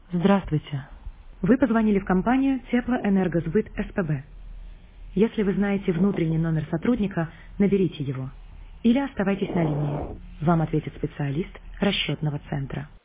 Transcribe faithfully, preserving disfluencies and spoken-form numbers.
Здравствуйте. Вы позвонили в компанию Теплоэнергосбыт СПБ. Если вы знаете внутренний номер сотрудника, наберите его. Или оставайтесь на линии. Вам ответит специалист расчетного центра.